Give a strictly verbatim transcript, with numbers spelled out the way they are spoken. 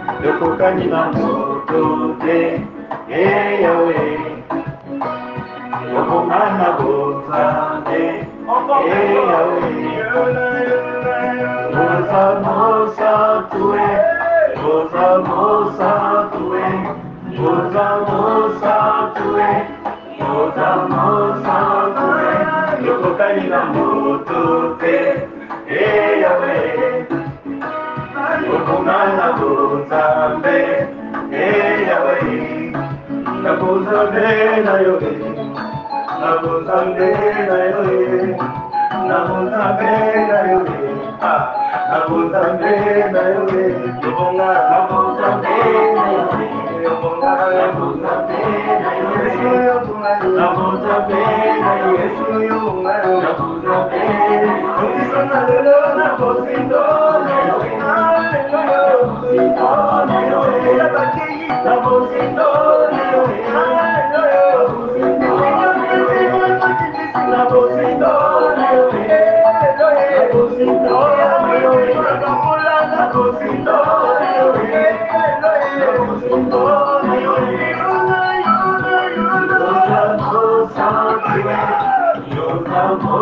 どこかに守ってえやえどこかなござでえやえござもさとえござもさとえござもさとえござもさとえどこかに守ってえやえYokumana Buzambe, eh Yahweh, na Buzambe na Yahweh, na Buzambe na Yahweh, na Buzambe na Yahweh, na Buzambe na Yahweh, Yokumana na Buzambe na Yahweh, Yokumana na Buzambe na Yahweh, na Buzambe na Yahweh, na Buzambe, Yokumana na Buzambe na Yahweh. You're